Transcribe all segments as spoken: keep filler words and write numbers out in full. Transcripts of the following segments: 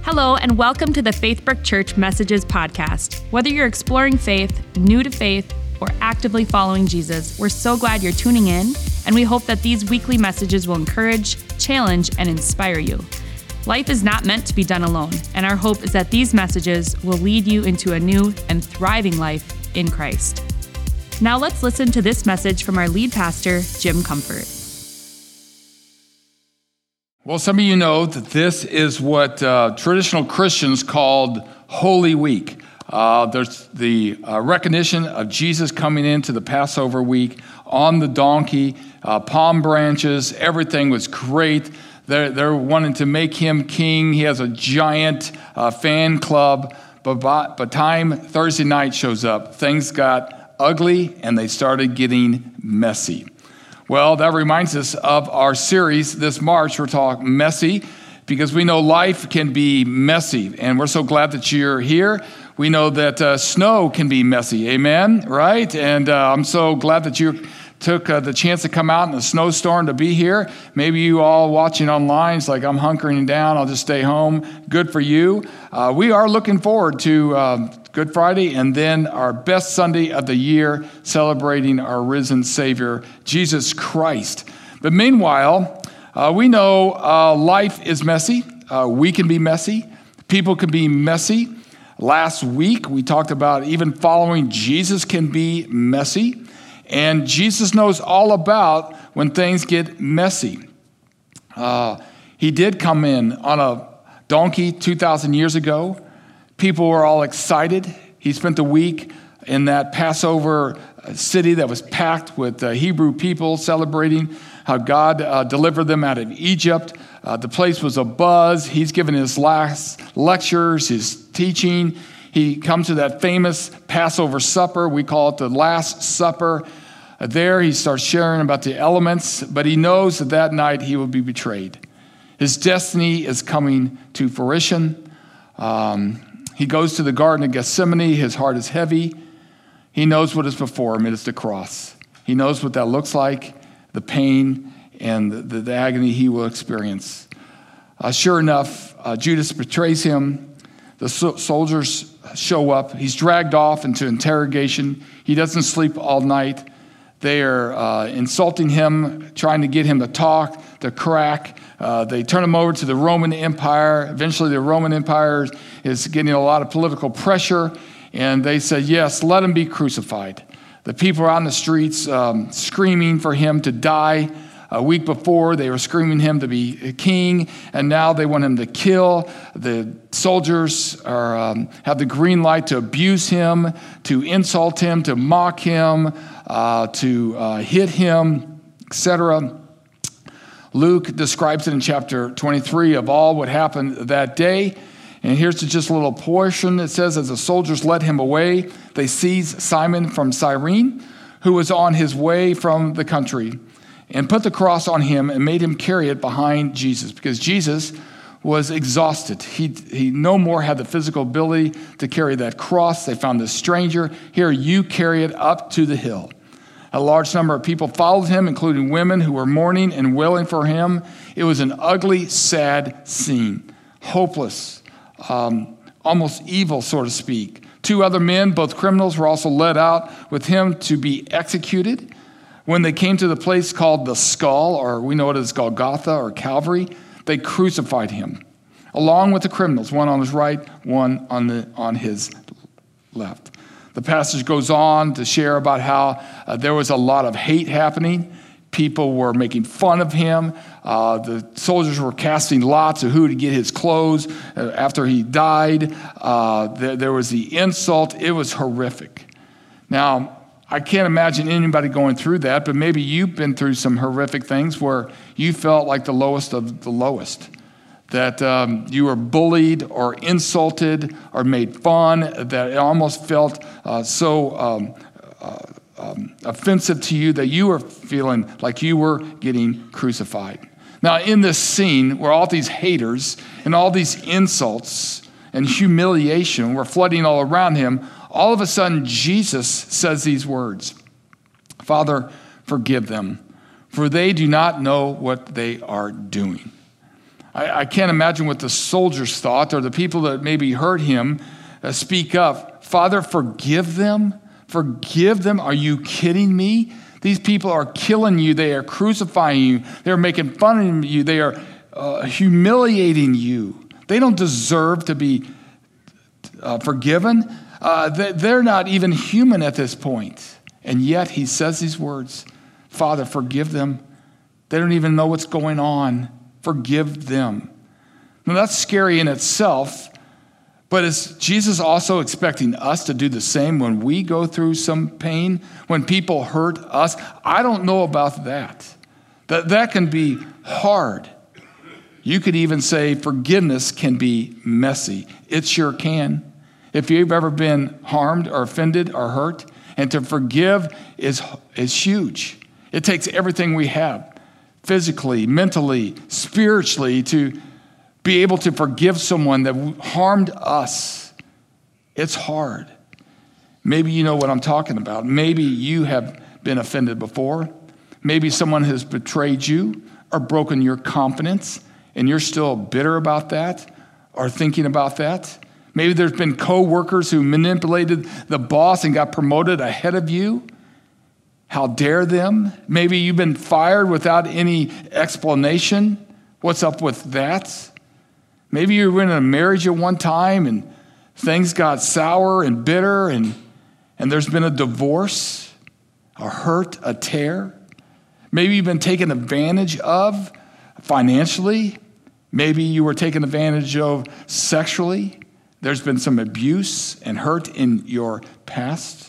Hello, and welcome to the Faithbrook Church Messages podcast. Whether you're exploring faith, new to faith, or actively following Jesus, we're so glad you're tuning in, and we hope that these weekly messages will encourage, challenge, and inspire you. Life is not meant to be done alone, and our hope is that these messages will lead you into a new and thriving life in Christ. Now let's listen to this message from our lead pastor, Jim Comfort. Well, some of you know that this is what uh, traditional Christians called Holy Week. Uh, there's the uh, recognition of Jesus coming into the Passover week on the donkey, uh, palm branches, everything was great. They're, they're wanting to make him king. He has a giant uh, fan club. But by, by the time Thursday night shows up, things got ugly and they started getting messy. Well, that reminds us of our series this March. We're talking messy because we know life can be messy, and we're so glad that you're here. We know that uh, snow can be messy, amen, right? And uh, I'm so glad that you took uh, the chance to come out in a snowstorm to be here. Maybe you all watching online, it's like, I'm hunkering down, I'll just stay home. Good for you. Uh, we are looking forward to uh, Good Friday and then our best Sunday of the year, celebrating our risen Savior, Jesus Christ. But meanwhile, uh, we know uh, life is messy. Uh, we can be messy. People can be messy. Last week, we talked about even following Jesus can be messy. And Jesus knows all about when things get messy. Uh, he did come in on a donkey two thousand years ago. People were all excited. He spent the week in that Passover city that was packed with uh, Hebrew people celebrating how God uh, delivered them out of Egypt. Uh, the place was abuzz. He's given his last lectures, his teaching. He comes to that famous Passover supper. We call it the Last Supper. Uh, there he starts sharing about the elements, but he knows that that night he will be betrayed. His destiny is coming to fruition. Um, He goes to the Garden of Gethsemane. His heart is heavy. He knows what is before him. It is the cross. He knows what that looks like, the pain and the, the, the agony he will experience. Uh, sure enough, uh, Judas betrays him. The so- soldiers show up. He's dragged off into interrogation. He doesn't sleep all night. They are uh, insulting him, trying to get him to talk, to crack. Uh, they turn him over to the Roman Empire. Eventually, the Roman Empire is getting a lot of political pressure, and they said, yes, let him be crucified. The people are out in the streets um, screaming for him to die. A week before, they were screaming him to be king, and now they want him to kill. The soldiers are, um, have the green light to abuse him, to insult him, to mock him, uh, to uh, hit him, et cetera. Luke describes it in chapter twenty-three of all what happened that day. And here's just a little portion. It says, as the soldiers led him away, they seized Simon from Cyrene, who was on his way from the country, and put the cross on him and made him carry it behind Jesus, because Jesus was exhausted. He, he no more had the physical ability to carry that cross. They found this stranger. Here, you carry it up to the hill. A large number of people followed him, including women who were mourning and wailing for him. It was an ugly, sad scene. Hopeless, um, almost evil, so to speak. Two other men, both criminals, were also led out with him to be executed. When they came to the place called the Skull, or we know it as Golgotha or Calvary, they crucified him, along with the criminals, one on his right, one on the on his left. The passage goes on to share about how uh, there was a lot of hate happening. People were making fun of him. Uh, the soldiers were casting lots of who to get his clothes uh, after he died. Uh, there, there was the insult. It was horrific. Now, I can't imagine anybody going through that, but maybe you've been through some horrific things where you felt like the lowest of the lowest. That um, you were bullied or insulted or made fun, that it almost felt uh, so um, uh, um, offensive to you that you were feeling like you were getting crucified. Now, in this scene where all these haters and all these insults and humiliation were flooding all around him, all of a sudden Jesus says these words, "Father, forgive them, for they do not know what they are doing." I, I can't imagine what the soldiers thought, or the people that maybe heard him uh, speak up. Father, forgive them. Forgive them. Are you kidding me? These people are killing you. They are crucifying you. They're making fun of you. They are uh, humiliating you. They don't deserve to be uh, forgiven. Uh, they, they're not even human at this point. And yet he says these words, Father, forgive them. They don't even know what's going on. Forgive them. Now that's scary in itself, but is Jesus also expecting us to do the same when we go through some pain, when people hurt us? I don't know about that. That, that can be hard. You could even say forgiveness can be messy. It sure can. If you've ever been harmed or offended or hurt, and to forgive is, is huge. It takes everything we have, physically, mentally, spiritually, to be able to forgive someone that harmed us. It's hard. Maybe you know what I'm talking about. Maybe you have been offended before. Maybe someone has betrayed you or broken your confidence, and you're still bitter about that or thinking about that. Maybe there's been co-workers who manipulated the boss and got promoted ahead of you. How dare them? Maybe you've been fired without any explanation. What's up with that? Maybe you were in a marriage at one time and things got sour and bitter, and, and there's been a divorce, a hurt, a tear. Maybe you've been taken advantage of financially. Maybe you were taken advantage of sexually. There's been some abuse and hurt in your past.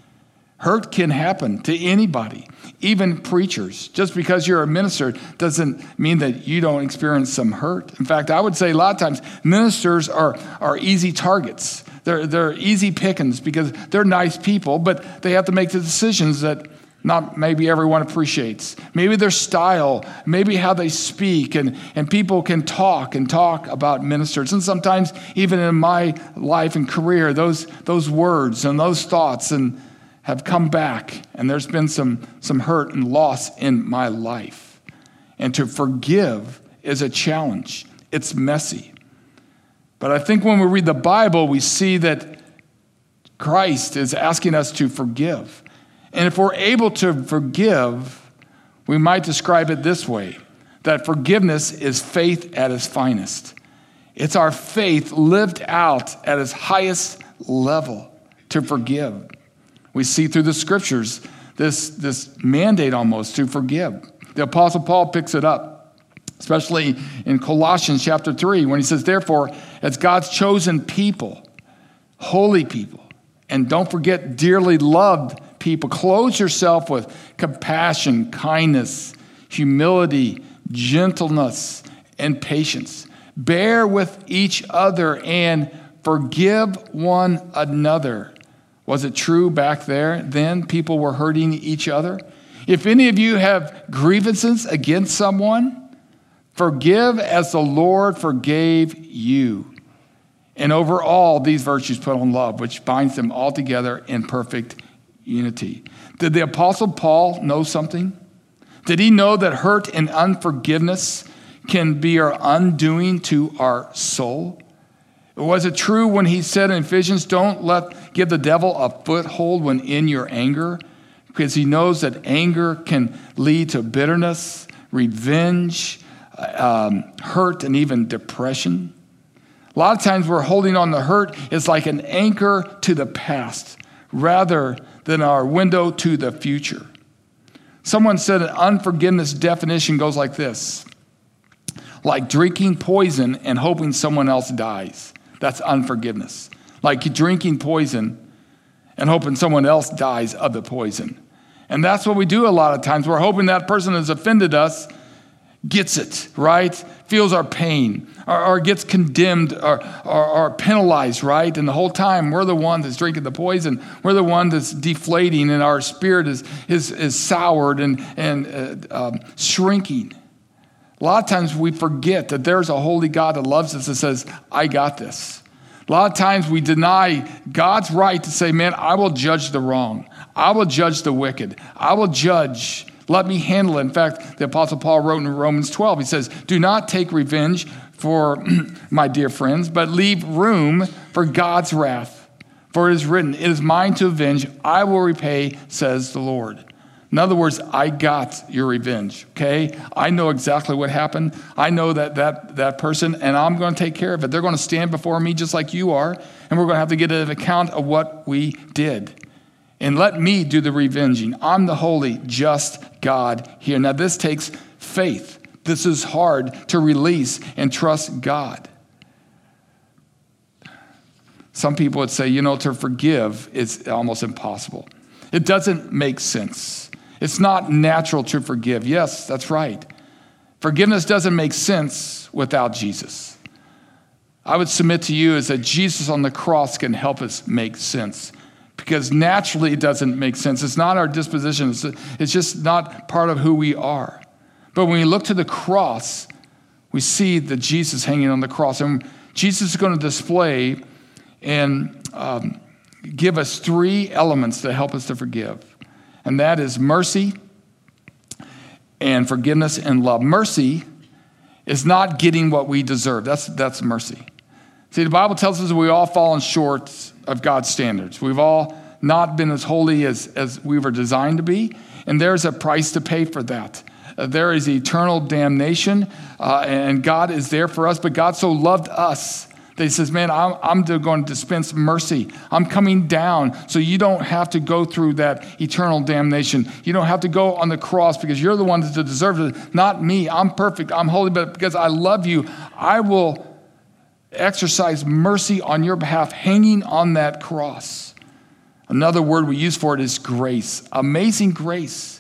Hurt can happen to anybody, even preachers. Just because you're a minister doesn't mean that you don't experience some hurt. In fact, I would say a lot of times ministers are, are easy targets. They're, they're easy pickings because they're nice people, but they have to make the decisions that not maybe everyone appreciates. Maybe their style, maybe how they speak, and, and people can talk and talk about ministers. And sometimes even in my life and career, those, those words and those thoughts and have come back, and there's been some, some hurt and loss in my life. And to forgive is a challenge. It's messy. But I think when we read the Bible, we see that Christ is asking us to forgive. And if we're able to forgive, we might describe it this way, that forgiveness is faith at its finest. It's our faith lived out at its highest level to forgive. We see through the scriptures this, this mandate almost to forgive. The Apostle Paul picks it up, especially in Colossians chapter three, when he says, therefore, as God's chosen people, holy people, and don't forget dearly loved people, clothe yourself with compassion, kindness, humility, gentleness, and patience. Bear with each other and forgive one another. Was it true back there then? People were hurting each other. If any of you have grievances against someone, forgive as the Lord forgave you. And over all these virtues put on love, which binds them all together in perfect unity. Did the Apostle Paul know something? Did he know that hurt and unforgiveness can be our undoing to our soul? Was it true when he said in Ephesians, don't let give the devil a foothold when in your anger? Because he knows that anger can lead to bitterness, revenge, um, hurt, and even depression. A lot of times we're holding on to hurt. It's like an anchor to the past rather than our window to the future. Someone said an unforgiveness definition goes like this: like drinking poison and hoping someone else dies. That's unforgiveness. Like drinking poison and hoping someone else dies of the poison. And that's what we do a lot of times. We're hoping that person has offended us gets it, right? Feels our pain, or, or gets condemned or, or, or penalized, right? And the whole time we're the one that's drinking the poison. We're the one that's deflating, and our spirit is is, is soured and, and uh, um, shrinking. A lot of times we forget that there's a holy God that loves us and says, I got this. A lot of times we deny God's right to say, man, I will judge the wrong. I will judge the wicked. I will judge Let me handle it. In fact, the Apostle Paul wrote in Romans twelve, he says, do not take revenge for my dear friends, but leave room for God's wrath. For it is written, it is mine to avenge. I will repay, says the Lord. In other words, I got your revenge, okay? I know exactly what happened. I know that that, that person, and I'm going to take care of it. They're going to stand before me just like you are, and we're going to have to get an account of what we did. And let me do the revenging. I'm the holy, just God here. Now, this takes faith. This is hard to release and trust God. Some people would say, you know, to forgive is almost impossible. It doesn't make sense. It's not natural to forgive. Yes, that's right. Forgiveness doesn't make sense without Jesus. I would submit to you is that Jesus on the cross can help us make sense. Because naturally it doesn't make sense. It's not our disposition. It's, it's just not part of who we are. But when we look to the cross, we see that Jesus hanging on the cross. And Jesus is going to display and um, give us three elements that help us to forgive. And that is mercy and forgiveness and love. Mercy is not getting what we deserve. That's, that's mercy. See, the Bible tells us that we all fallen short of God's standards. We've all not been as holy as, as we were designed to be, and there's a price to pay for that. Uh, there is eternal damnation, uh, and God is there for us, but God so loved us that he says, man, I'm, I'm going to dispense mercy. I'm coming down so you don't have to go through that eternal damnation. You don't have to go on the cross because you're the one that deserves it, not me. I'm perfect. I'm holy, but because I love you, I will exercise mercy on your behalf, hanging on that cross. Another word we use for it is grace. Amazing grace.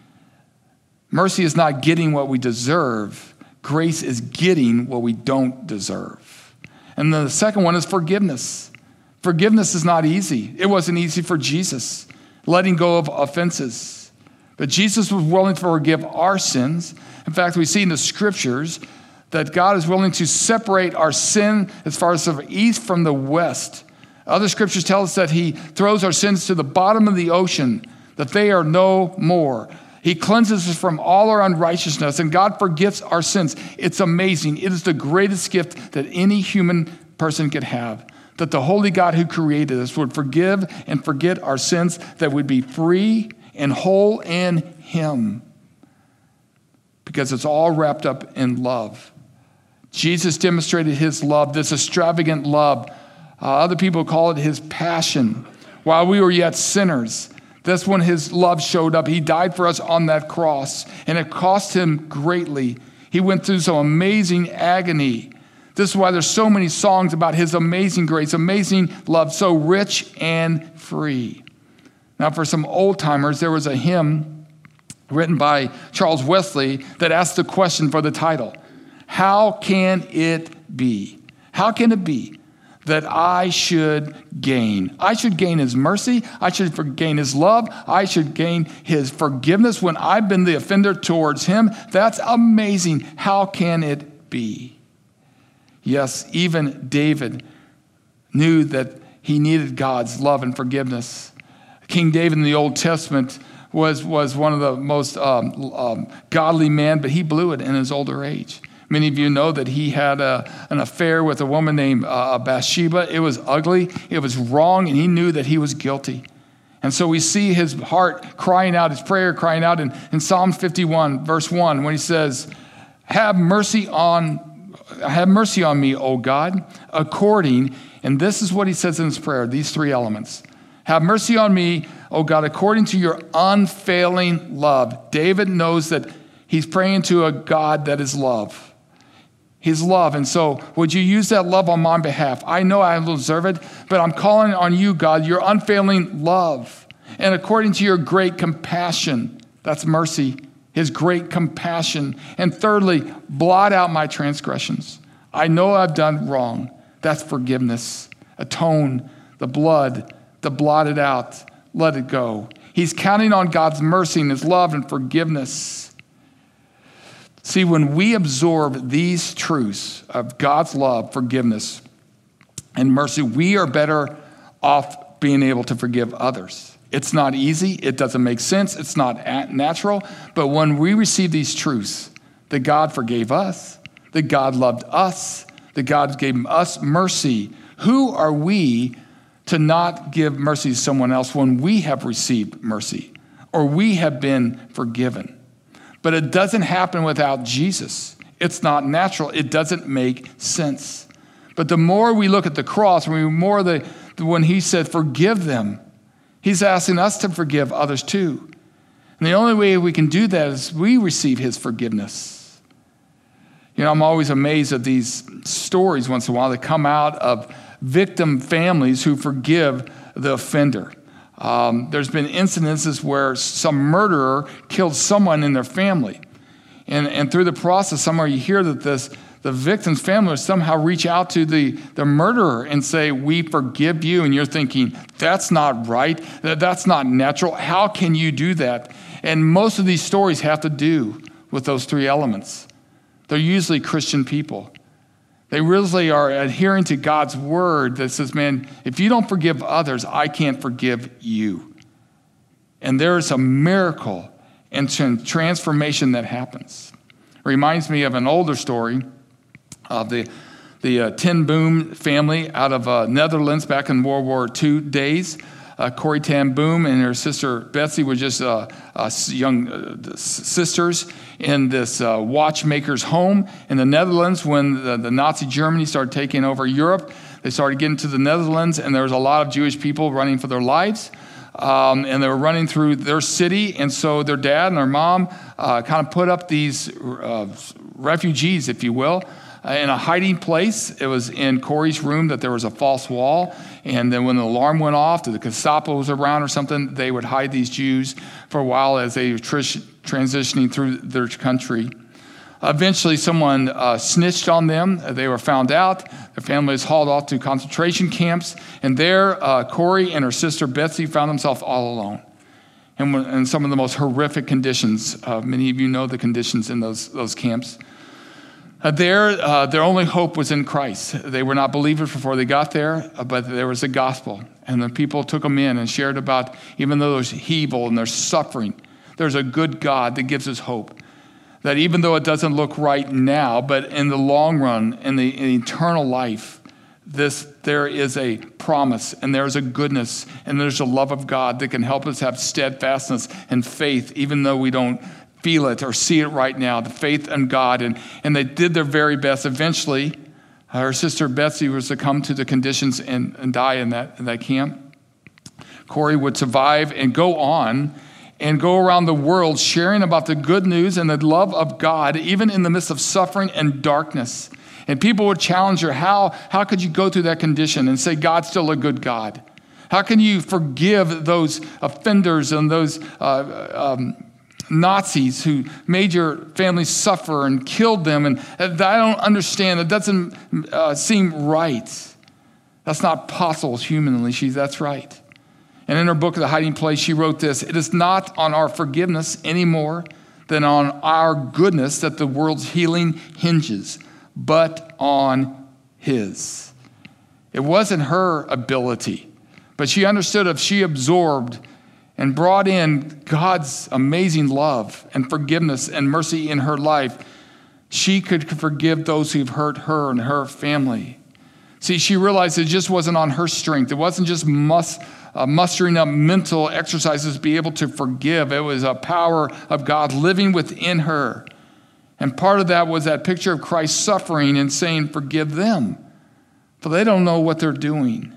Mercy is not getting what we deserve. Grace is getting what we don't deserve. And the second one is forgiveness. Forgiveness is not easy. It wasn't easy for Jesus, letting go of offenses. But Jesus was willing to forgive our sins. In fact, we see in the scriptures that God is willing to separate our sin as far as the east from the west. Other scriptures tell us that he throws our sins to the bottom of the ocean, that they are no more. He cleanses us from all our unrighteousness, and God forgives our sins. It's amazing. It is the greatest gift that any human person could have, that the holy God who created us would forgive and forget our sins, that we'd be free and whole in him, because it's all wrapped up in love. Jesus demonstrated his love, this extravagant love. Uh, other people call it his passion. While we were yet sinners, that's when his love showed up. He died for us on that cross, and it cost him greatly. He went through some amazing agony. This is why there's so many songs about his amazing grace, amazing love, so rich and free. Now, for some old timers, there was a hymn written by Charles Wesley that asked the question for the title. How can it be? How can it be that I should gain? I should gain his mercy. I should gain his love. I should gain his forgiveness when I've been the offender towards him. That's amazing. How can it be? Yes, even David knew that he needed God's love and forgiveness. King David in the Old Testament was, was one of the most um, um, godly men, but he blew it in his older age. Many of you know that he had a, an affair with a woman named uh, Bathsheba. It was ugly, it was wrong, and he knew that he was guilty. And so we see his heart crying out, his prayer crying out in, in Psalm fifty-one, verse one, when he says, have mercy on, have mercy on me, O God, according, and this is what he says in his prayer, these three elements. Have mercy on me, O God, according to your unfailing love. David knows that he's praying to a God that is love. His love. And so would you use that love on my behalf? I know I don't deserve it, but I'm calling on you, God, your unfailing love. And according to your great compassion, that's mercy, his great compassion. And thirdly, blot out my transgressions. I know I've done wrong. That's forgiveness. Atone the blood, to blot it out, let it go. He's counting on God's mercy and his love and forgiveness. See, when we absorb these truths of God's love, forgiveness, and mercy, we are better off being able to forgive others. It's not easy. It doesn't make sense. It's not natural. But when we receive these truths, that God forgave us, that God loved us, that God gave us mercy, who are we to not give mercy to someone else when we have received mercy or we have been forgiven? But it doesn't happen without Jesus. It's not natural. It doesn't make sense. But the more we look at the cross, when we more the when he said, forgive them, he's asking us to forgive others too. And the only way we can do that is we receive his forgiveness. You know, I'm always amazed at these stories once in a while that come out of victim families who forgive the offender. Um, there's been incidences where some murderer killed someone in their family. And, and through the process, somewhere you hear that this the victim's family will somehow reach out to the, the murderer and say, we forgive you. And you're thinking, that's not right. That, that's not natural. How can you do that? And most of these stories have to do with those three elements. They're usually Christian people. They really are adhering to God's word that says, man, if you don't forgive others, I can't forgive you. And there is a miracle and transformation that happens. It reminds me of an older story of the, the uh, Ten Boom family out of uh, Netherlands back in World War Two days. Uh, Corrie ten Boom and her sister Betsy were just uh, uh, young uh, sisters in this uh, watchmaker's home in the Netherlands when the, the Nazi Germany started taking over Europe. They started getting to the Netherlands, and there was a lot of Jewish people running for their lives. Um, and they were running through their city, and so their dad and their mom uh, kind of put up these uh, refugees, if you will, uh, in a hiding place. It was in Corey's room that there was a false wall, and then when the alarm went off, the Gestapo was around or something, they would hide these Jews for a while as they were tr- transitioning through their country. Eventually, someone uh, snitched on them. They were found out. Their family was hauled off to concentration camps. And there, uh, Corrie and her sister Betsy found themselves all alone. And in some of the most horrific conditions. Uh, many of you know the conditions in those, those camps. Uh, there, uh, their only hope was in Christ. They were not believers before they got there, but there was a gospel. And the people took them in and shared about, even though there's evil and there's suffering, there's a good God that gives us hope. That even though it doesn't look right now, but in the long run, in the in eternal life, this there is a promise and there's a goodness and there's a love of God that can help us have steadfastness and faith, even though we don't feel it or see it right now, the faith in God. And, and they did their very best. Eventually, her sister Betsy was to come to the conditions and, and die in that, in that camp. Corrie would survive and go on and go around the world sharing about the good news and the love of God, even in the midst of suffering and darkness. And people would challenge her, how, how could you go through that condition and say God's still a good God? How can you forgive those offenders and those uh, um, Nazis who made your family suffer and killed them? And I don't understand. It doesn't uh, seem right. That's not possible humanly. She, that's right. And in her book, The Hiding Place, she wrote this: it is not on our forgiveness any more than on our goodness that the world's healing hinges, but on his. It wasn't her ability, but she understood if she absorbed and brought in God's amazing love and forgiveness and mercy in her life, she could forgive those who've hurt her and her family. See, she realized it just wasn't on her strength. It wasn't just must. Uh, mustering up mental exercises to be able to forgive. It was a power of God living within her. And part of that was that picture of Christ suffering and saying, forgive them, for they don't know what they're doing.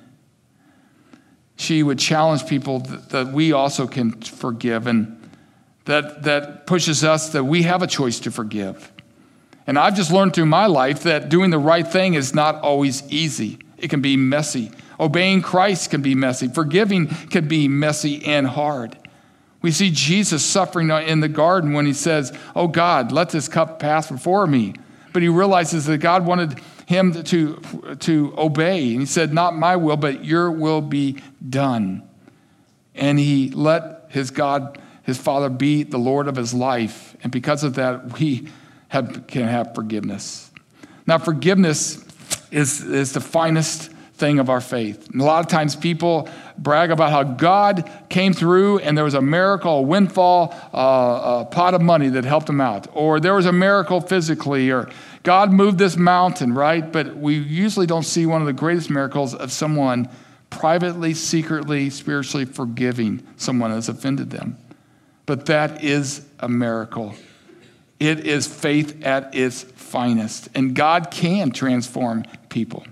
She would challenge people that, that we also can forgive, and that, that pushes us that we have a choice to forgive. And I've just learned through my life that doing the right thing is not always easy. It can be messy. Obeying Christ can be messy. Forgiving can be messy and hard. We see Jesus suffering in the garden when he says, oh God, let this cup pass before me. But he realizes that God wanted him to, to obey. And he said, not my will, but your will be done. And he let his God, his Father, be the Lord of his life. And because of that, we have, can have forgiveness. Now, forgiveness is, is the finest thing of our faith. And a lot of times people brag about how God came through and there was a miracle, a windfall, uh, a pot of money that helped them out. Or there was a miracle physically, or God moved this mountain, right? But we usually don't see one of the greatest miracles of someone privately, secretly, spiritually forgiving someone that's offended them. But that is a miracle. It is faith at its finest. And God can transform people.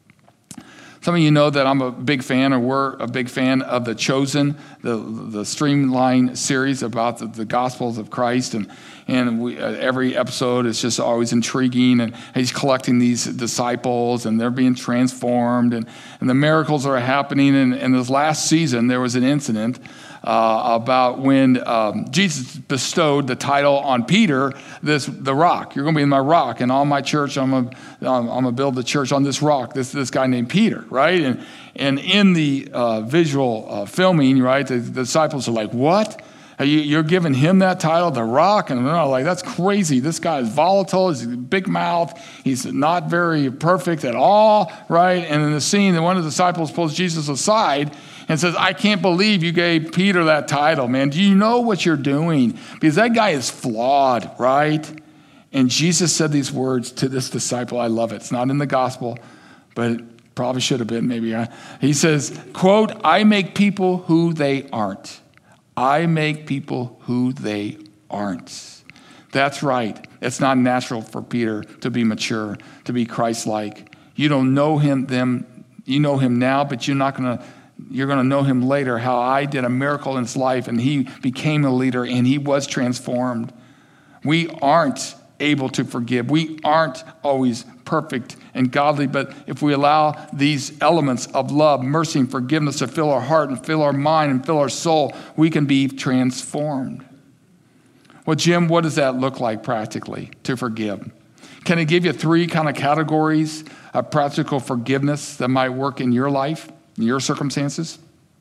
Some of you know that I'm a big fan, or we're a big fan of The Chosen, the the Streamline series about the, the Gospels of Christ. And, and we, uh, every episode is just always intriguing. And he's collecting these disciples, and they're being transformed. And, and the miracles are happening. And in this last season, there was an incident Uh, about when um, Jesus bestowed the title on Peter, this the rock. You're going to be my rock, and on my church, I'm going I'm, I'm to build the church on this rock. This this guy named Peter, right? And and in the uh, visual uh, filming, right, the, the disciples are like, "What? Are you, you're giving him that title, the rock?" And they're like, "That's crazy. This guy is volatile. He's a big mouth. He's not very perfect at all, right?" And in the scene, that one of the disciples pulls Jesus aside and says, "I can't believe you gave Peter that title, man. Do you know what you're doing? Because that guy is flawed," right? And Jesus said these words to this disciple. I love it. It's not in the gospel, but it probably should have been maybe. He says, quote, "I make people who they aren't. I make people who they aren't." That's right. It's not natural for Peter to be mature, to be Christ-like. You don't know him, them. You know him now, but you're not going to You're going to know him later, how I did a miracle in his life and he became a leader and he was transformed. We aren't able to forgive. We aren't always perfect and godly, but if we allow these elements of love, mercy, and forgiveness to fill our heart and fill our mind and fill our soul, we can be transformed. Well, Jim, what does that look like practically to forgive? Can I give you three kind of categories of practical forgiveness that might work in your life? Your circumstances?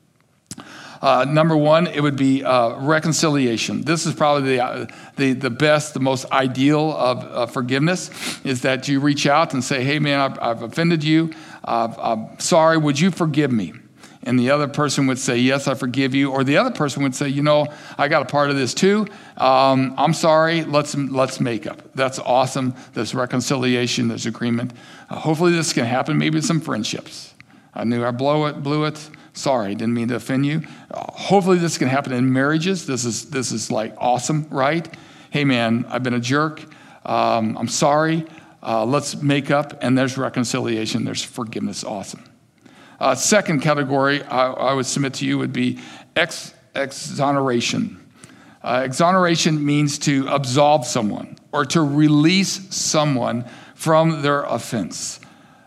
Uh, number one, it would be uh, reconciliation. This is probably the, uh, the the best, the most ideal of uh, forgiveness, is that you reach out and say, "Hey, man, I've, I've offended you. Uh, I'm sorry. Would you forgive me?" And the other person would say, "Yes, I forgive you." Or the other person would say, "You know, I got a part of this too. Um, I'm sorry. Let's let's make up." That's awesome. There's reconciliation. There's agreement. Uh, hopefully, this can happen. Maybe some friendships. I knew I blew it, blew it. Sorry, didn't mean to offend you. Uh, hopefully this can happen in marriages. This is this is like awesome, right? Hey man, I've been a jerk. Um, I'm sorry. Uh, let's make up, and there's reconciliation. There's forgiveness. Awesome. Uh, second category I, I would submit to you would be ex, exoneration. Uh, exoneration means to absolve someone or to release someone from their offense.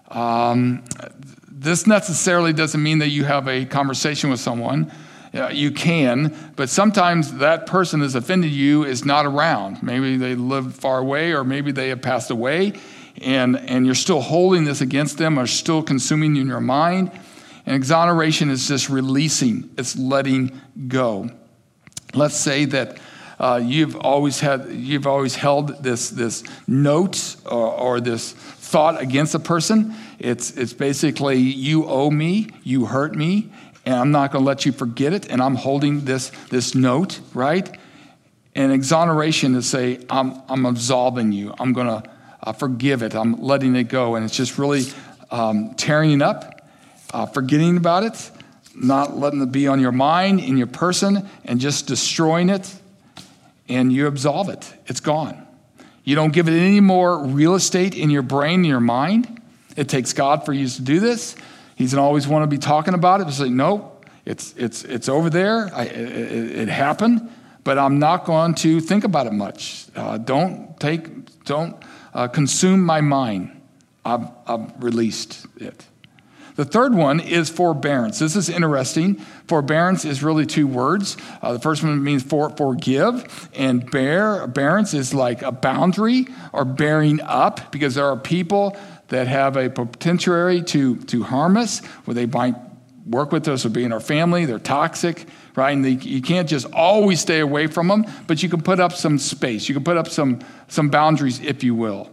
Um, This necessarily doesn't mean that you have a conversation with someone. Uh, you can, but sometimes that person that's offended you is not around. Maybe they live far away, or maybe they have passed away, and, and you're still holding this against them, or still consuming in your mind. And exoneration is just releasing. It's letting go. Let's say that uh, you've always had, you've always held this this note or, or this thought against a person. It's it's basically, you owe me, you hurt me, and I'm not going to let you forget it, and I'm holding this this note, right? And exoneration is say, I'm I'm absolving you. I'm going to uh, forgive it. I'm letting it go, and it's just really um, tearing it up, uh, forgetting about it, not letting it be on your mind, in your person, and just destroying it, and you absolve it. It's gone. You don't give it any more real estate in your brain, in your mind. It takes God for you to do this. He doesn't always want to be talking about it. It's like, no, it's it's it's over there. I, it, it happened, but I'm not going to think about it much. Uh, don't take, don't uh, consume my mind. I've, I've released it. The third one is forbearance. This is interesting. Forbearance is really two words. Uh, the first one means for, forgive, and bear. Bearance is like a boundary or bearing up, because there are people that have a potential to, to harm us, where they might work with us or be in our family. They're toxic, right? And they, you can't just always stay away from them, but you can put up some space. You can put up some, some boundaries, if you will.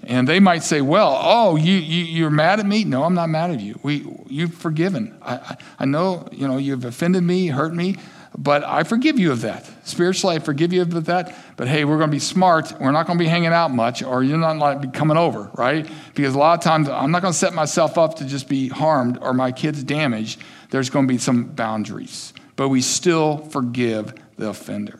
And they might say, well, oh, you, you, you're mad at me? No, I'm not mad at you. We, you've forgiven. I, I, I know, you know, you've offended me, hurt me, but I forgive you of that. Spiritually, I forgive you of that. But hey, we're going to be smart. We're not going to be hanging out much, or you're not going to be coming over, right? Because a lot of times I'm not going to set myself up to just be harmed or my kids damaged. There's going to be some boundaries. But we still forgive the offender.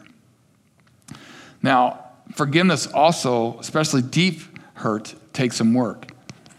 Now, forgiveness also, especially deep hurt, takes some work.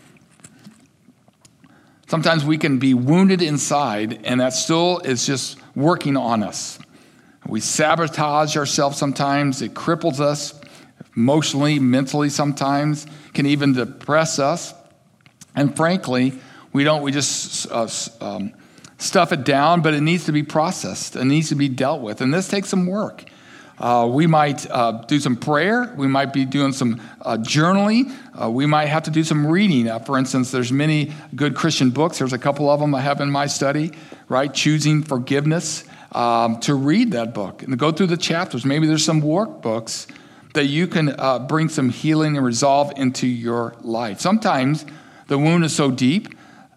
Sometimes we can be wounded inside, and that still is just working on us. We sabotage ourselves sometimes. It cripples us emotionally, mentally sometimes, can even depress us. And frankly, we don't, we just uh, um, stuff it down, but it needs to be processed. It needs to be dealt with. And this takes some work. Uh, we might uh, do some prayer. We might be doing some uh, journaling. Uh, we might have to do some reading. Uh, for instance, there's many good Christian books. There's a couple of them I have in my study, right? Choosing Forgiveness, um, to read that book and to go through the chapters. Maybe there's some workbooks that you can uh, bring some healing and resolve into your life. Sometimes the wound is so deep,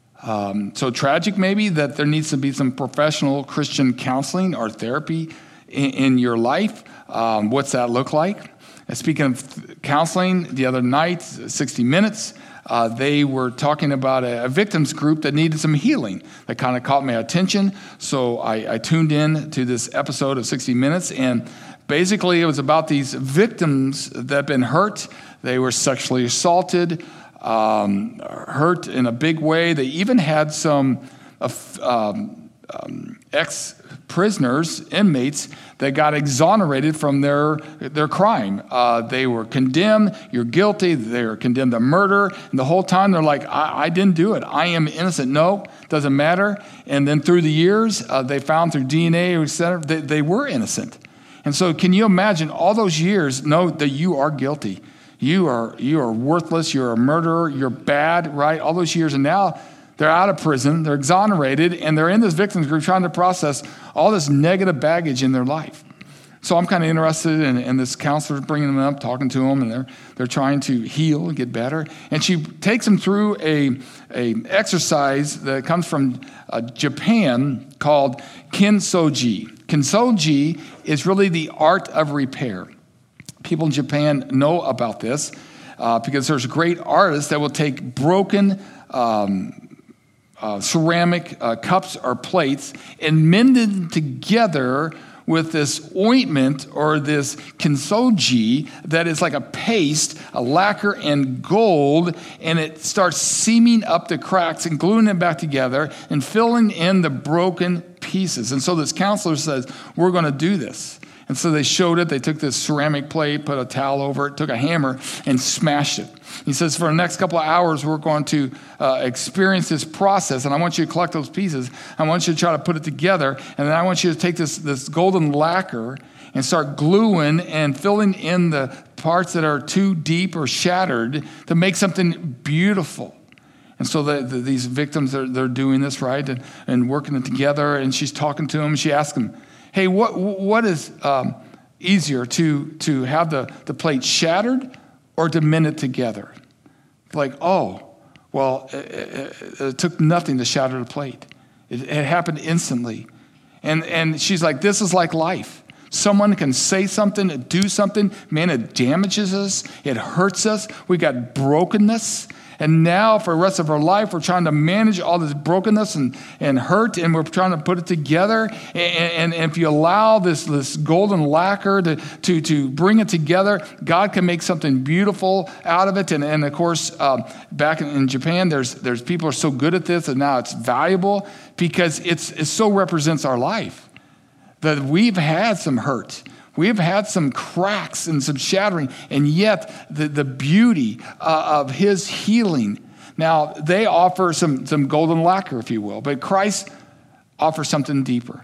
um, so tragic maybe, that there needs to be some professional Christian counseling or therapy in, in your life. Um, what's that look like? And speaking of counseling, the other night, sixty minutes, uh, they were talking about a, a victims group that needed some healing. That kind of caught my attention, so I, I tuned in to this episode of sixty minutes, and basically it was about these victims that had been hurt. They were sexually assaulted, um, hurt in a big way. They even had some uh, um, um, ex-prisoners, inmates, that got exonerated from their their crime. Uh, they were condemned. You're guilty. They were condemned to murder. And the whole time they're like, I, I didn't do it. I am innocent. No, doesn't matter. And then through the years, uh, they found through D N A, et cetera, they, they were innocent. And so can you imagine all those years, know that you are guilty. You are, you are worthless. You're a murderer. You're bad, right? All those years. And now they're out of prison, they're exonerated, and they're in this victims group trying to process all this negative baggage in their life. So I'm kind of interested in, in this counselor bringing them up, talking to them, and they're they're trying to heal and get better. And she takes them through a, a exercise that comes from uh, Japan called kintsugi. Kintsugi is really the art of repair. People in Japan know about this uh, because there's great artists that will take broken um, Uh, ceramic uh, cups or plates and mend them together with this ointment or this kintsugi that is like a paste, a lacquer and gold, and it starts seaming up the cracks and gluing them back together and filling in the broken pieces. And so this counselor says, we're going to do this. And so they showed it. They took this ceramic plate, put a towel over it, took a hammer, and smashed it. He says, for the next couple of hours, we're going to uh, experience this process, and I want you to collect those pieces. I want you to try to put it together, and then I want you to take this, this golden lacquer and start gluing and filling in the parts that are too deep or shattered to make something beautiful. And so the, the, these victims, they're, they're doing this, right, and, and working it together, and she's talking to them. She asks them, hey, what what is um, easier, to to have the, the plate shattered or to mend it together? Like, oh, well, it, it, it took nothing to shatter the plate. It, it happened instantly. And and she's like, this is like life. Someone can say something, do something, man, it damages us, it hurts us, we got brokenness. And now for the rest of our life, we're trying to manage all this brokenness and, and hurt, and we're trying to put it together. And, and, and if you allow this, this golden lacquer to, to, to bring it together, God can make something beautiful out of it. And, and of course, um, back in, in Japan, there's there's people are so good at this, and now it's valuable because it's it so represents our life. That we've had some hurt. We've had some cracks and some shattering, and yet the, the beauty uh, of his healing. Now, they offer some, some golden lacquer, if you will, but Christ offers something deeper.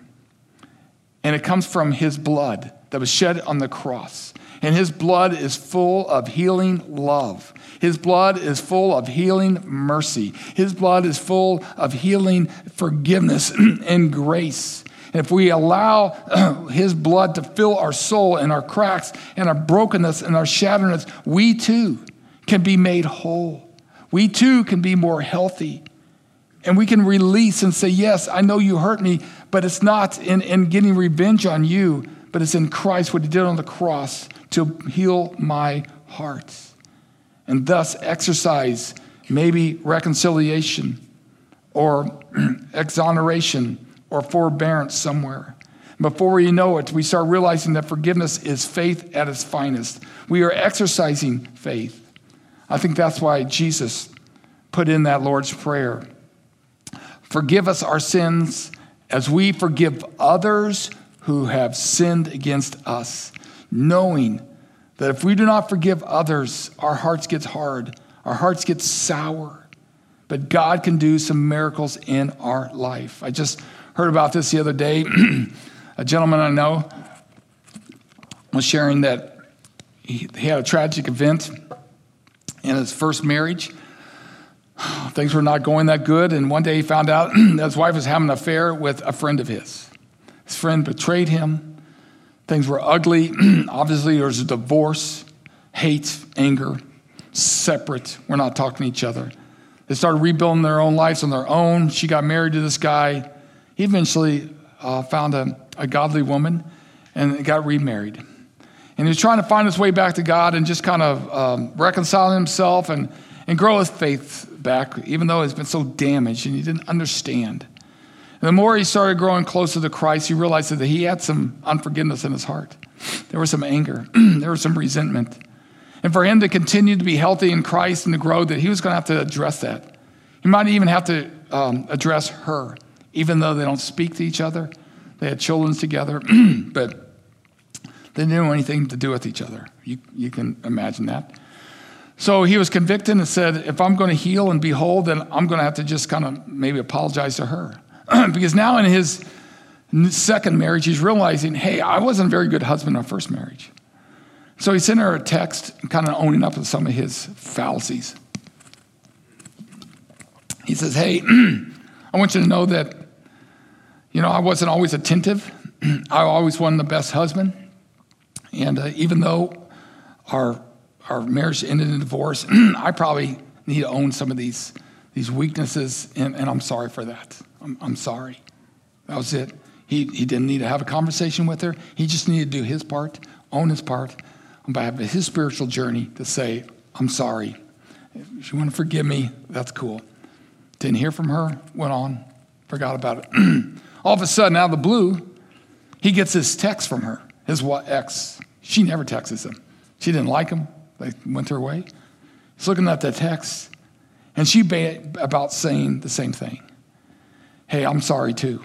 And it comes from his blood that was shed on the cross. And his blood is full of healing love. His blood is full of healing mercy. His blood is full of healing forgiveness and grace. And if we allow uh, his blood to fill our soul and our cracks and our brokenness and our shatteredness, we too can be made whole. We too can be more healthy. And we can release and say, yes, I know you hurt me, but it's not in, in getting revenge on you, but it's in Christ, what he did on the cross to heal my heart. And thus exercise maybe reconciliation or exoneration or forbearance somewhere. Before we know it, we start realizing that forgiveness is faith at its finest. We are exercising faith. I think that's why Jesus put in that Lord's Prayer. Forgive us our sins as we forgive others who have sinned against us, knowing that if we do not forgive others, our hearts get hard, our hearts get sour. But God can do some miracles in our life. I just heard about this the other day. A gentleman I know was sharing that he, he had a tragic event in his first marriage. Things were not going that good, and one day he found out that his wife was having an affair with a friend of his. His friend betrayed him. Things were ugly. Obviously, there was a divorce, hate, anger, separate. We're not talking to each other. They started rebuilding their own lives on their own. She got married to this guy. He eventually uh, found a, a godly woman and got remarried. And he was trying to find his way back to God and just kind of um, reconcile himself and, and grow his faith back, even though he's been so damaged and he didn't understand. And the more he started growing closer to Christ, he realized that he had some unforgiveness in his heart. There was some anger. There was some resentment. And for him to continue to be healthy in Christ and to grow, that he was going to have to address that. He might even have to um, address her, even though they don't speak to each other. They had children together, but they didn't have anything to do with each other. You, you can imagine that. So he was convicted and said, if I'm going to heal and be whole, then I'm going to have to just kind of maybe apologize to her. Because now in his second marriage, he's realizing, hey, I wasn't a very good husband in my first marriage. So he sent her a text kind of owning up to some of his fallacies. He says, hey, I want you to know that, you know, I wasn't always attentive. I always wasn't the best husband. And uh, even though our our marriage ended in divorce, I probably need to own some of these these weaknesses, and, and I'm sorry for that. I'm, I'm sorry. That was it. He he didn't need to have a conversation with her. He just needed to do his part, own his part, about his spiritual journey to say, I'm sorry. If you want to forgive me, that's cool. Didn't hear from her, went on, forgot about it. All of a sudden, out of the blue, he gets this text from her, his ex. She never texts him. She didn't like him. They went their way. He's looking at that text, and she ba- about saying the same thing. Hey, I'm sorry too.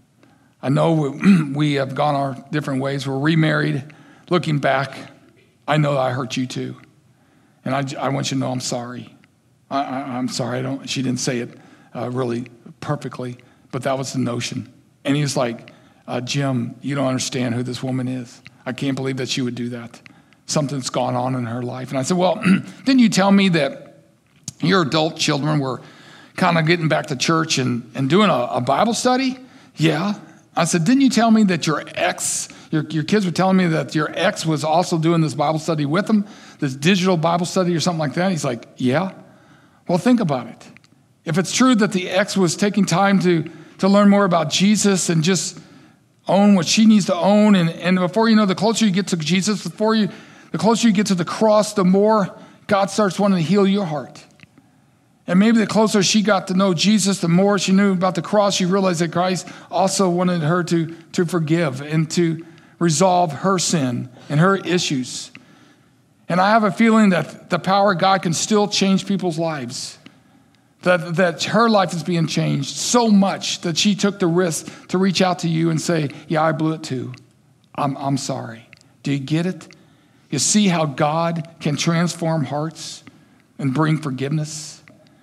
I know we, we have gone our different ways. We're remarried. Looking back, I know I hurt you too. And I, I want you to know I'm sorry. I, I, I'm sorry. I don't. She didn't say it uh, really perfectly, but that was the notion. And he was like, uh, Jim, you don't understand who this woman is. I can't believe that she would do that. Something's gone on in her life. And I said, well, didn't you tell me that your adult children were kind of getting back to church and, and doing a, a Bible study? Yeah. I said, didn't you tell me that your ex, your, your kids were telling me that your ex was also doing this Bible study with them, this digital Bible study or something like that? He's like, yeah. Well, think about it. If it's true that the ex was taking time to, to learn more about Jesus and just own what she needs to own, and, and before you know, the closer you get to Jesus, before you, the closer you get to the cross, the more God starts wanting to heal your heart. And maybe the closer she got to know Jesus, the more she knew about the cross, she realized that Christ also wanted her to, to forgive and to resolve her sin and her issues. And I have a feeling that the power of God can still change people's lives. That, that her life is being changed so much that she took the risk to reach out to you and say, yeah, I blew it too. I'm, I'm sorry. Do you get it? You see how God can transform hearts and bring forgiveness?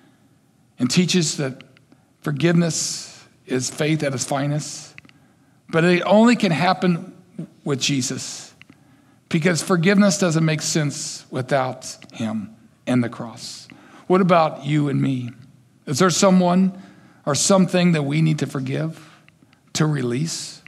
And teaches that forgiveness is faith at its finest. But it only can happen with Jesus, because forgiveness doesn't make sense without him and the cross. What about you and me? Is there someone or something that we need to forgive, to release?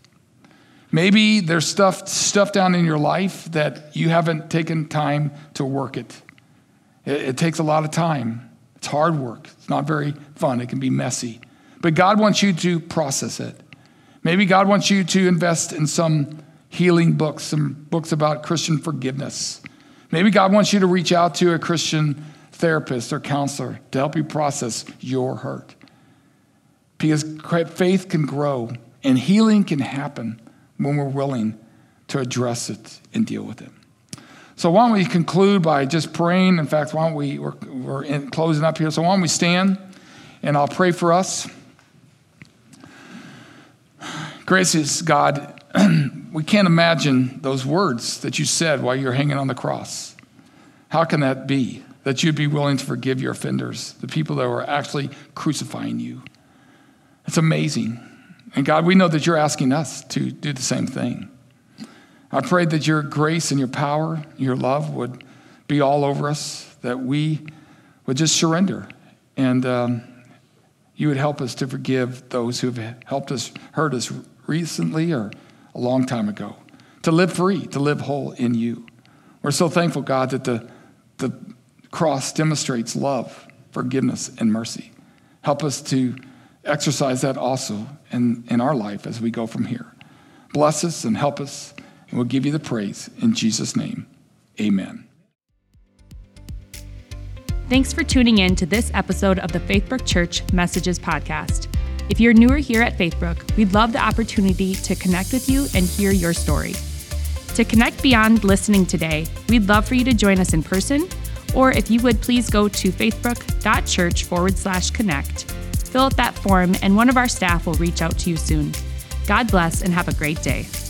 Maybe there's stuff, stuff down in your life that you haven't taken time to work it. It, it takes a lot of time. It's hard work. It's not very fun. It can be messy. But God wants you to process it. Maybe God wants you to invest in some healing books, some books about Christian forgiveness. Maybe God wants you to reach out to a Christian therapist or counselor to help you process your hurt. Because faith can grow and healing can happen when we're willing to address it and deal with it. So why don't we conclude by just praying? In fact, why don't we, we're, we're in closing up here. So why don't we stand and I'll pray for us. Gracious God, we can't imagine those words that you said while you're hanging on the cross. How can that be? That you'd be willing to forgive your offenders, the people that were actually crucifying you. It's amazing. And God, we know that you're asking us to do the same thing. I pray that your grace and your power, your love would be all over us, that we would just surrender. And um, you would help us to forgive those who have helped us, hurt us recently or a long time ago, to live free, to live whole in you. We're so thankful, God, that the, the cross demonstrates love, forgiveness, and mercy. Help us to exercise that also in, in our life as we go from here. Bless us and help us. And we'll give you the praise. In Jesus' name, amen. Thanks for tuning in to this episode of the Faithbrook Church Messages podcast. If you're newer here at Faithbrook, we'd love the opportunity to connect with you and hear your story. To connect beyond listening today, we'd love for you to join us in person, or if you would please go to faithbrook.church forward slash connect. Fill out that form and one of our staff will reach out to you soon. God bless and have a great day.